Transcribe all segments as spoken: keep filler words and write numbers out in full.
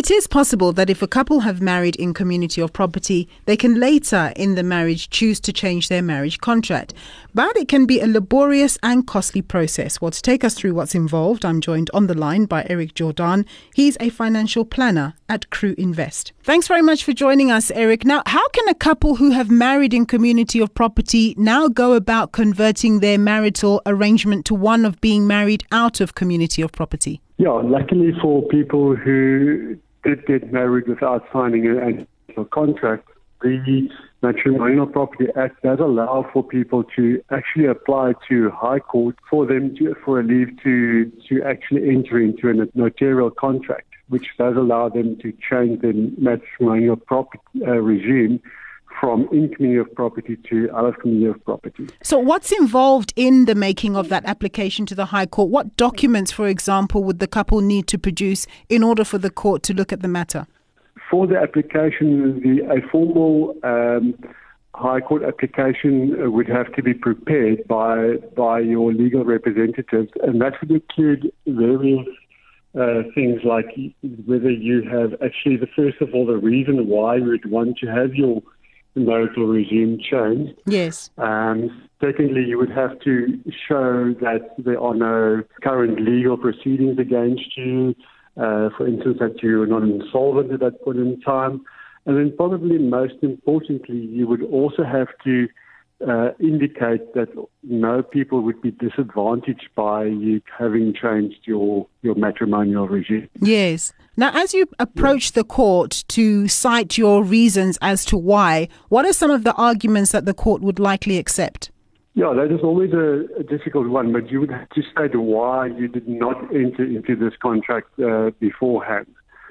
It is possible that if a couple have married in community of property, they can later in the marriage choose to change their marriage contract. But it can be a laborious and costly process. Well, to take us through what's involved, I'm joined on the line by Eric Jordan. He's a financial planner at Crew Invest. Thanks very much for joining us, Eric. Now, how can a couple who have married in community of property now go about converting their marital arrangement to one of being married out of community of property? Yeah, luckily for people who did get married without signing an a contract, the Matrimonial Property Act does allow for people to actually apply to High Court for them to, for a leave to, to actually enter into a notarial contract, which does allow them to change their matrimonial property uh, regime from in community of property to out of community of property. So what's involved in the making of that application to the High Court? What documents, for example, would the couple need to produce in order for the court to look at the matter? For the application, the, a formal um, High Court application would have to be prepared by by your legal representatives, and that would include various uh, things like whether you have actually, the first of all, the reason why you would want to have your marital regime changed. Yes. Um, secondly, you would have to show that there are no current legal proceedings against you. Uh, for instance, that you are not insolvent at that point in time. And then probably most importantly, you would also have to uh, indicate that no people would be disadvantaged by you having changed your, your matrimonial regime. Yes. Now, as you approach the court to cite your reasons as to why, what are some of the arguments that the court would likely accept? Yeah, that is always a, a difficult one, but you would have to state why you did not enter into this contract uh, beforehand.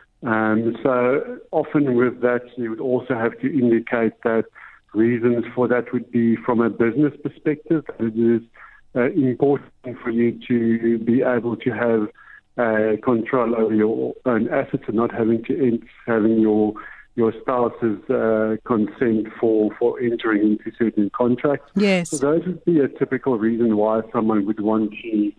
Um, so often with that, you would also have to indicate that reasons for that would be from a business perspective. It is uh, important for you to be able to have uh, control over your own assets and not having to ent- having your your spouse's uh, consent for, for entering into certain contracts. Yes. So those would be a typical reason why someone would want to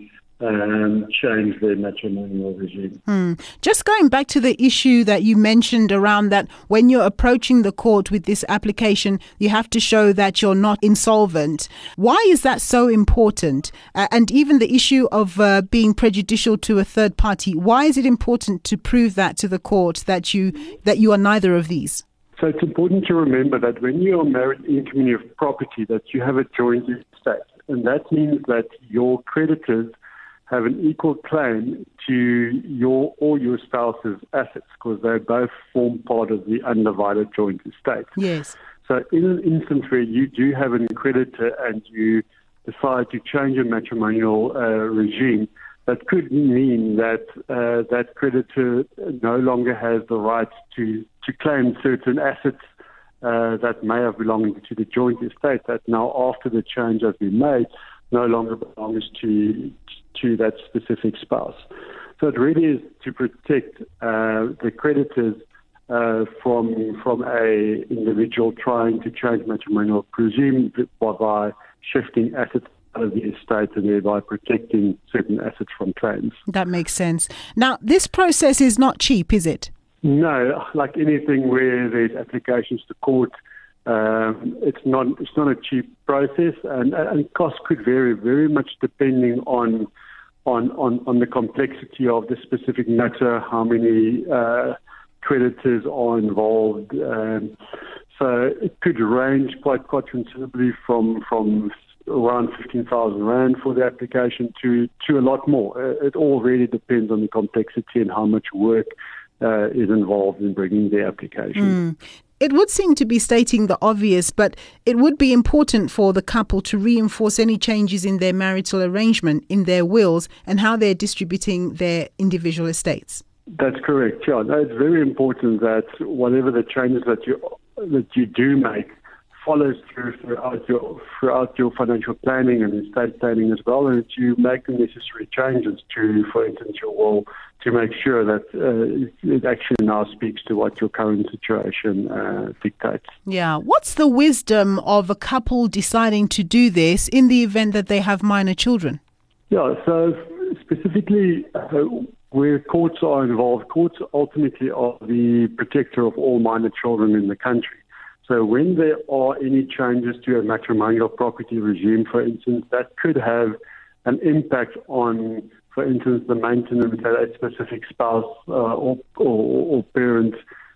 um, change their matrimonial regime. Hmm. Just going back to the issue that you mentioned around that when you're approaching the court with this application, you have to show that you're not insolvent. Why is that so important? Uh, and even the issue of uh, being prejudicial to a third party, why is it important to prove that to the court that you that you are neither of these? So it's important to remember that when you are married in community of property, that you have a joint estate. And that means that your creditors have an equal claim to your or your spouse's assets because they both form part of the undivided joint estate. Yes. So in an instance where you do have an creditor and you decide to change your matrimonial uh, regime, that could mean that uh, that creditor no longer has the right to, to claim certain assets uh, that may have belonged to the joint estate that now after the change has been made no longer belongs to to that specific spouse. So it really is to protect uh, the creditors uh, from from a individual trying to change matrimonial regime by shifting assets out of the estate and thereby protecting certain assets from claims. That makes sense. Now, this process is not cheap, is it? No, like anything where there's applications to court, Um, it's not it's not a cheap process, and, and costs could vary very much depending on on, on, on the complexity of the specific matter, how many uh, creditors are involved. Um, so it could range quite quite considerably from from around fifteen thousand rand for the application to to a lot more. It all really depends on the complexity and how much work uh, is involved in bringing the application. Mm. It would seem to be stating the obvious, but it would be important for the couple to reinforce any changes in their marital arrangement, in their wills, and how they're distributing their individual estates. That's correct, yeah. No, it's very important that whatever the changes that you that you do make follows through throughout your throughout your financial planning and estate planning as well, and that you make the necessary changes to, for instance, your will, to make sure that uh, it actually now speaks to what your current situation uh, dictates. Yeah. What's the wisdom of a couple deciding to do this in the event that they have minor children? Yeah, so specifically, uh, where courts are involved, courts ultimately are the protector of all minor children in the country. So when there are any changes to a matrimonial property regime, for instance, that could have an impact on, for instance, the maintenance that a specific spouse uh, or, or, or parent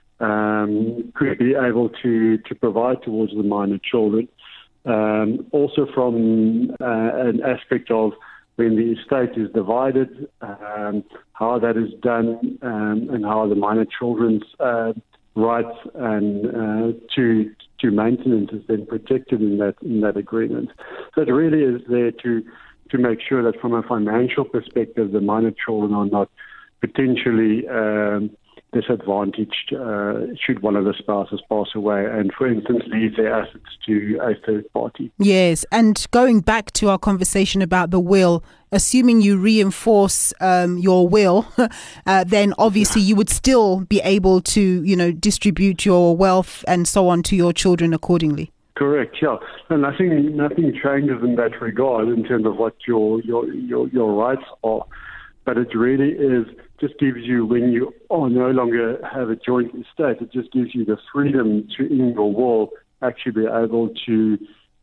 um, could be able to, to provide towards the minor children. Um, also from uh, an aspect of when the estate is divided, um, how that is done, um, and how the minor children's uh, rights and uh, to to maintenance is then protected in that in that agreement. So it really is there to to make sure that from a financial perspective, the minor children are not potentially um, disadvantaged uh, should one of the spouses pass away and, for instance, leave their assets to a third party. Yes, and going back to our conversation about the will, assuming you reinforce um, your will, uh, then obviously you would still be able to, you know, distribute your wealth and so on to your children accordingly. Correct, yeah. And nothing nothing changes in that regard in terms of what your your your, your rights are. But it really is just gives you, when you are no longer have a joint estate, it just gives you the freedom to, in your will, actually be able to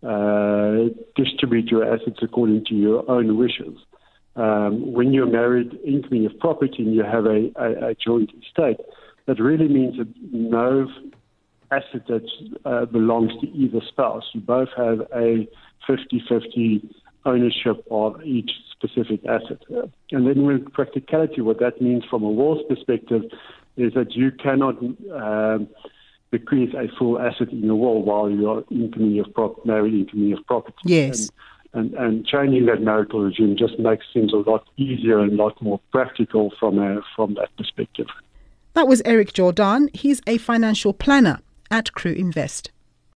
uh, distribute your assets according to your own wishes. Um, when you're married in community of property and you have a, a, a joint estate, that really means that no asset that uh, belongs to either spouse. You both have a fifty-fifty ownership of each specific asset. And then with practicality, what that means from a will's perspective is that you cannot um, bequeath a full asset in your will while you are in community of prop- married in community of property. Yes. And, and, and changing that marital regime just makes things a lot easier and a lot more practical from a, from that perspective. That was Eric Jordan. He's a financial planner at Crew Invest.